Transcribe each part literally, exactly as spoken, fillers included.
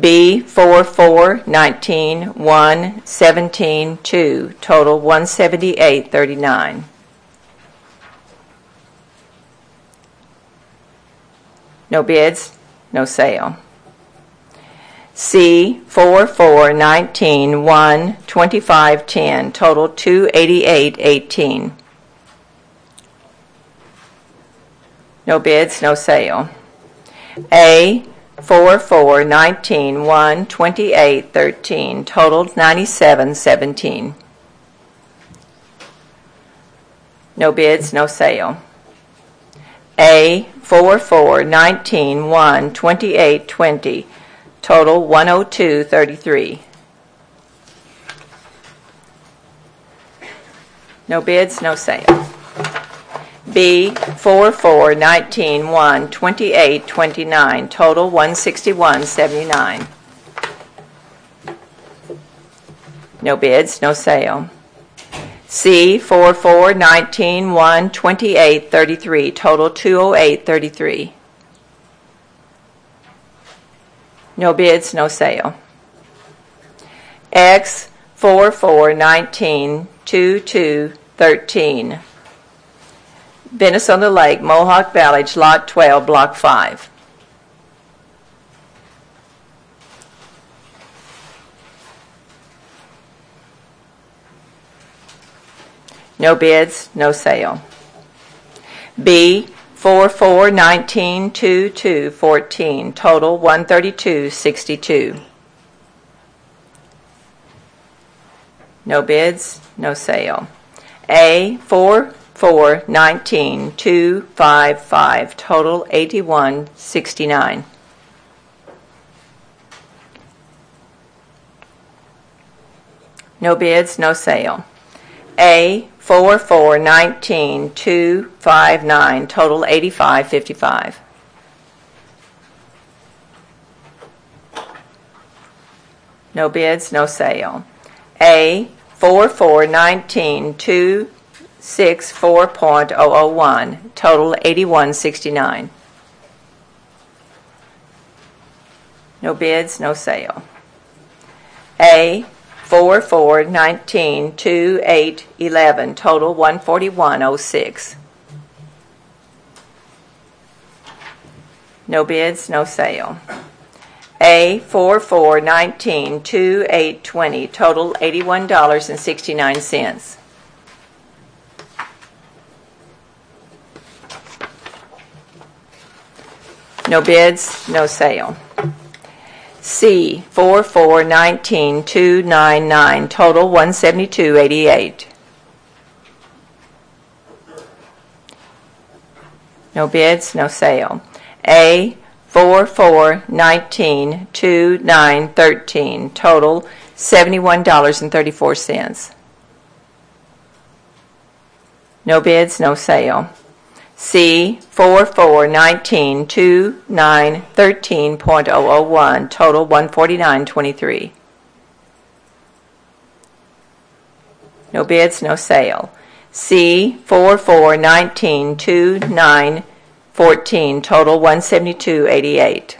B four four nineteen one seventeen two, total one seventy-eight thirty-nine. No bids, no sale. C four four nineteen one twenty-five ten, total two eighty-eight eighteen. No bids, no sale. A four four nineteen one twenty-eight thirteen, total ninety-seven seventeen. No bids, no sale. A four four nineteen one twenty-eight twenty, total one oh two thirty-three. No bids, no sale. B four four nineteen one twenty-eight twenty-nine, total one sixty-one seventy-nine. No bids, no sale. C four four nineteen one twenty-eight thirty-three, total two oh eight thirty-three. No bids, no sale. X four four nineteen twenty-two thirteen, Venice on the Lake, Mohawk Valley, Lot twelve, Block five. No bids, no sale. B four four nineteen twenty-two fourteen, total one thirty-two sixty-two. No bids, no sale. A four four nineteen two fifty-five, total eighty-one sixty-nine. No bids, no sale. A four four nineteen two fifty-nine, total eighty-five fifty-five. No bids, no sale. A four four nineteen two sixty-four point zero zero one, total eighty-one sixty-nine. No bids, no sale. A four four nineteen twenty-eight eleven, total one forty-one oh six. No bids, no sale. A four four nineteen twenty-eight twenty, total eighty-one dollars and sixty-nine cents. No bids, no sale. C four four nineteen two ninety-nine, total one seventy-two eighty-eight. No bids, no sale. A four four nineteen twenty-nine thirteen, total seventy-one dollars and thirty-four cents. No bids, no sale. C four four nineteen twenty-nine thirteen point zero zero one, total one forty-nine twenty-three. No bids, no sale. C four four nineteen twenty-nine fourteen, total one seventy-two eighty-eight.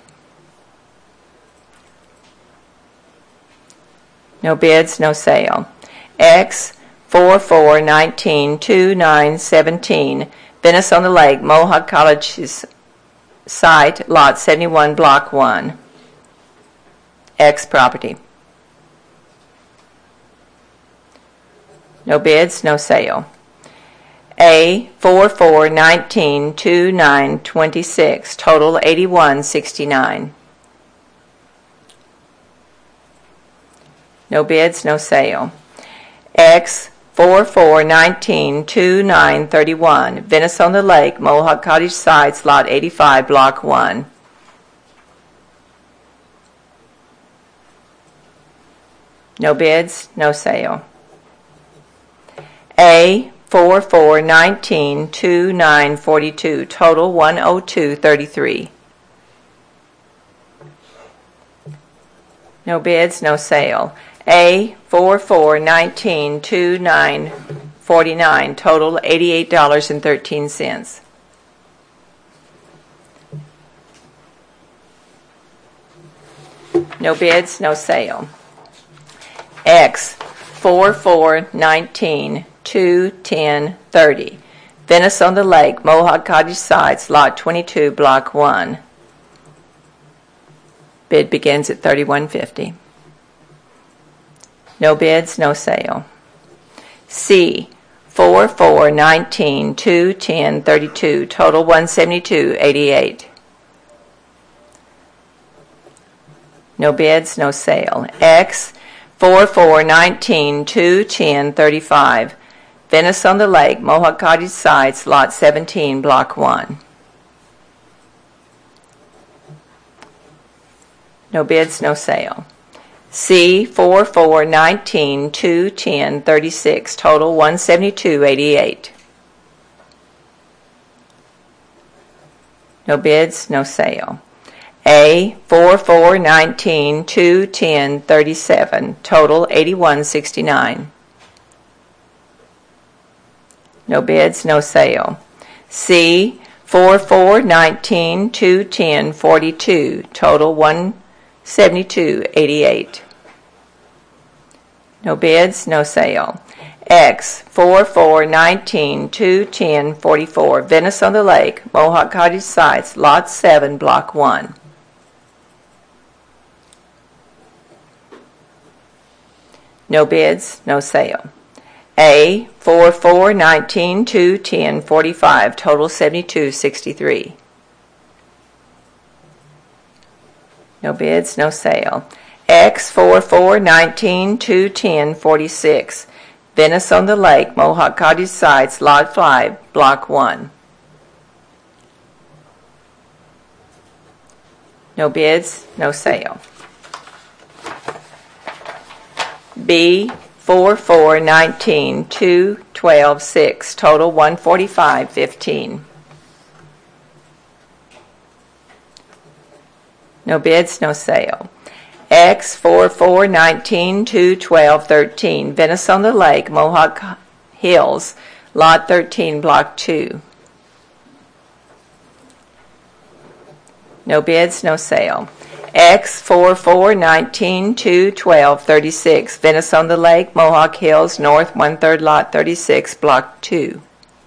No bids, no sale. X four four nineteen twenty-nine seventeen, Venice on the Lake, Mohawk College's site, lot seventy-one, block one. X property. No bids, no sale. A four four nineteen twenty-nine twenty-six, total eighty-one sixty-nine. No bids, no sale. X four four nineteen twenty-nine thirty-one, Venice on the Lake, Mohawk Cottage Sites, lot eighty-five, block one. No bids, no sale. A four four nineteen twenty-nine forty-two, total one oh two thirty-three. No bids, no sale. A four four nineteen twenty-nine forty-nine, total eighty-eight dollars and thirteen cents. No bids, no sale. X four four nineteen two ten thirty. Venice on the Lake, Mohawk Cottage Sites, Lot twenty-two, Block one. Bid begins at thirty-one fifty. No bids, no sale. C four four nineteen two ten thirty-two. Total one seventy-two eighty-eight. No bids, no sale. X four four nineteen two ten thirty-five. Venice on the Lake, Mohawk Cottage Sites, Lot seventeen, Block one. No bids, no sale. C four four nineteen two ten thirty-six. Total one seventy-two eighty-eight. No bids, no sale. A four four nineteen two ten thirty-seven. Total eighty-one sixty-nine. No bids, no sale. C four four nineteen two ten forty-two. Total one seventy-two eighty-eight. No bids, no sale. X four four nineteen two ten forty-four. Venice on the Lake, Mohawk Cottage Sites, Lot seven, Block one. No bids, no sale. A four four nineteen two ten forty-five. Total seventy-two sixty-three. No bids, no sale. X four four nineteen two ten forty-six. Venice on the Lake, Mohawk Cottage Sites, Lot five, Block one. No bids, no sale. B four four nineteen two twelve six. Total one forty-five fifteen. No bids, no sale. X four four nineteen two twelve thirteen. Venice on the Lake, Mohawk Hills, Lot thirteen, Block two. No bids, no sale. X four four nineteen two twelve thirty-six. Venice on the Lake, Mohawk Hills, North one third, Lot thirty-six, Block two.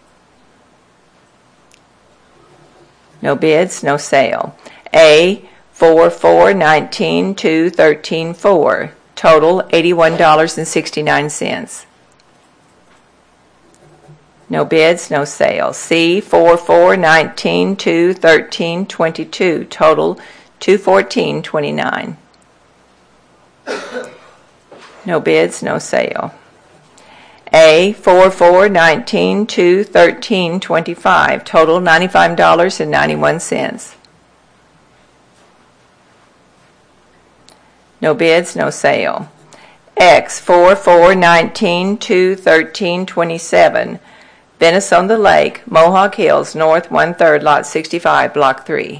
No bids, no sale. A four four nineteen two thirteen four. Total eighty-one dollars and sixty-nine cents. No bids, no sale. C four four nineteen two thirteen twenty-two. Total two fourteen twenty-nine. No bids, no sale. A four four nineteen two thirteen twenty-five. Total ninety-five dollars and ninety-one cents. No bids, no sale. X four four nineteen two thirteen twenty-seven. Venice on the Lake, Mohawk Hills, North one third, Lot sixty-five, Block three.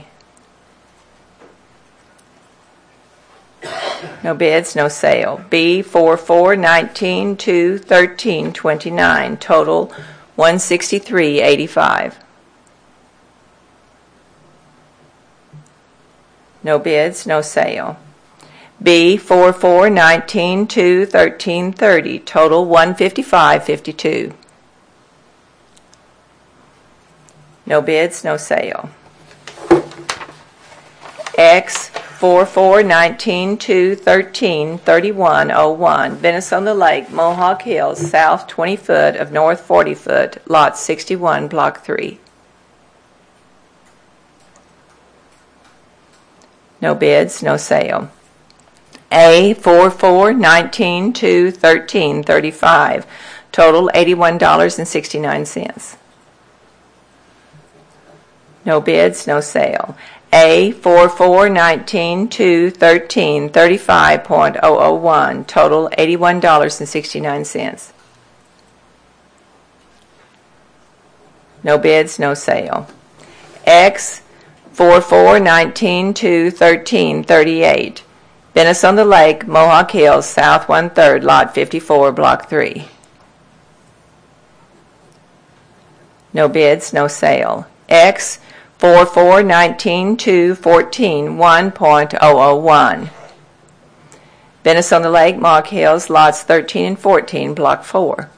No bids, no sale. B four four nineteen two thirteen twenty-nine. Total one sixty-three eighty-five. No bids, no sale. B four four nineteen two thirteen thirty. Total one fifty-five fifty-two. No bids, no sale. X four four nineteen two thirteen thirty-one oh one. Venice on the Lake, Mohawk Hills, south twenty foot of north forty foot, Lot sixty-one, Block three. No bids, no sale. A four four nineteen two thirteen thirty-five. Total eighty-one dollars and sixty-nine cents. No bids, no sale. A four four nineteen two thirteen thirty-five point oh oh one. Total eighty-one dollars and sixty-nine cents. No bids, no sale. X four four nineteen two thirteen thirty-eight. Venice on the Lake, Mohawk Hills, south one third, Lot fifty-four, Block three. No bids, no sale. X four four nineteen two fourteen one point oh oh one. Venice on the Lake, Mohawk Hills, lots thirteen and fourteen, block four.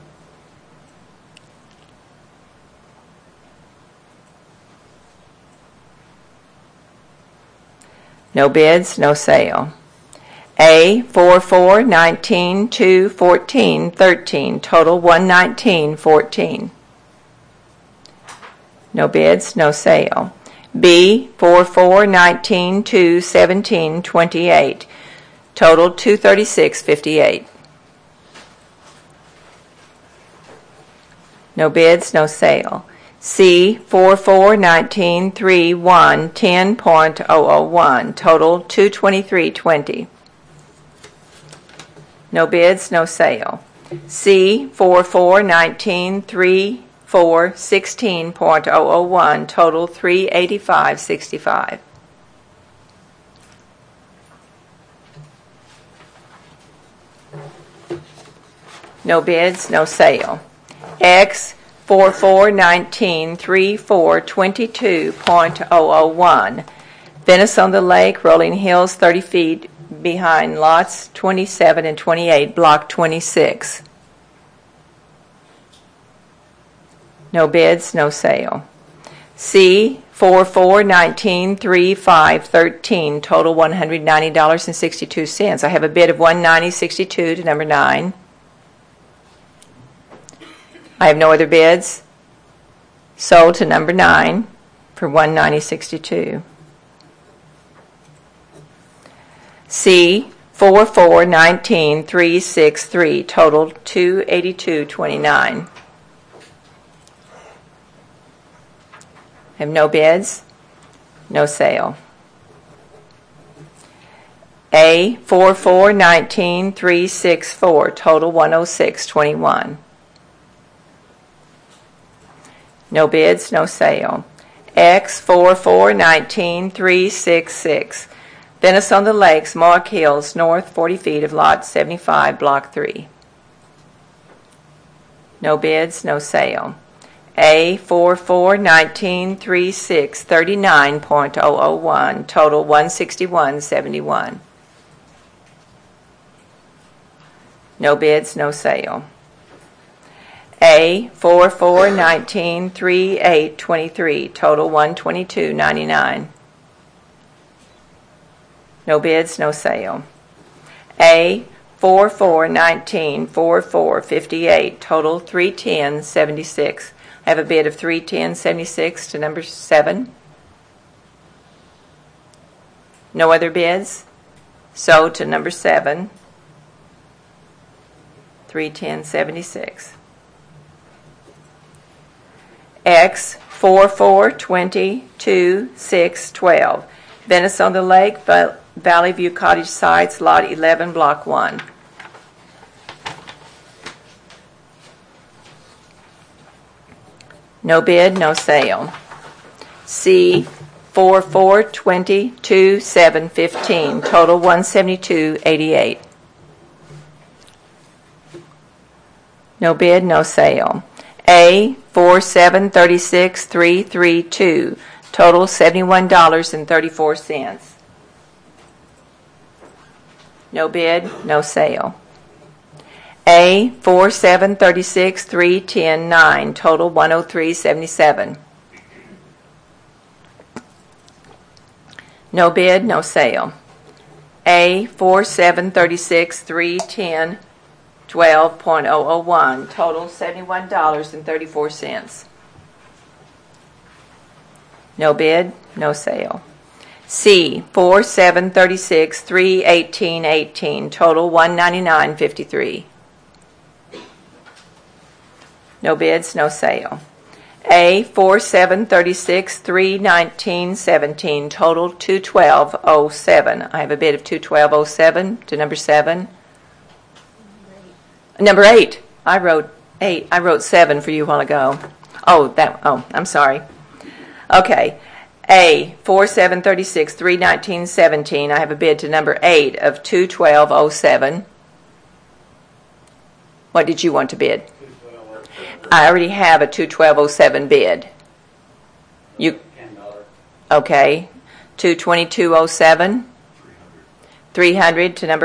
No bids, no sale. A, four, four, nineteen, two, fourteen, thirteen, total one nineteen, fourteen. No bids, no sale. B, four, four, nineteen, two, seventeen, twenty-eight, total two thirty-six, fifty-eight. No bids, no sale. C, four, four, nineteen, three, one, ten point zero zero one, total two twenty-three, twenty. No bids, no sale. C, four, four, nineteen, three, four, sixteen point zero zero one, total three eighty-five, sixty-five. No bids, no sale. X, four, four, nineteen, three, four, twenty-two point zero zero one. Venice on the Lake, Rolling Hills, thirty feet behind lots twenty-seven and twenty-eight, block twenty-six. No bids, no sale. C, four, four, nineteen, three, five, thirteen, total one hundred ninety dollars and sixty-two cents. I have a bid of one ninety, sixty-two to number nine. I have no other bids. Sold to number nine for one ninety, sixty-two. C, four, four, nineteen, three, six, three, total two eighty-two, twenty-nine. Have no bids, no sale. A, four, four, nineteen, three, six, four, total one oh six, twenty-one. No bids, no sale. X, four, four, nineteen, three, six, six. Venice on the Lakes, Mohawk Hills, north forty feet of lot seventy-five, block three. No bids, no sale. A, four, four, nineteen, three, six, thirty-nine point zero zero one, total one sixty-one, seventy-one. No bids, no sale. A, four, four, nineteen, three, eight, twenty-three, total one twenty-two, ninety-nine. No bids, no sale. A, four, four, nineteen, four, four, fifty-eight, total three ten, seventy-six. I have a bid of three ten, seventy-six to number seven. No other bids. Sold to number seven, three ten, seventy-six. X, four, four, twenty, two, six, twelve. Venice on the Lake, Valley View Cottage Sites, lot eleven, block one. No bid, no sale. C, four, four, twenty, two, seven, fifteen, total one seventy-two, eighty-eight. No bid, no sale. A, four, seven, thirty-six, three, three, two, total seventy-one dollars and thirty-four cents. No bid, no sale. A, four, seven, thirty-six, three, ten, nine, total one oh three, seventy-seven. No bid, no sale. A, four, seven, thirty-six, three, ten, twelve point zero zero one, total seventy-one dollars and thirty-four cents. No bid, no sale. C, four, seven, thirty-six, three, eighteen, eighteen, total one ninety-nine, fifty-three. No bids, no sale. A, four, seven, thirty-six, three, nineteen, seventeen, total two twelve, oh seven. I have a bid of two twelve, oh seven to number seven. Number eight. I wrote eight. I wrote seven for you a while ago. Oh, that. Oh, I'm sorry. Okay. A, four, seven, thirty-six, three, nineteen, seventeen. I have a bid to number eight of two twelve, oh seven. What did you want to bid? I already have a two twelve, oh seven bid. You. Okay. two twenty-two, oh seven. three hundred to number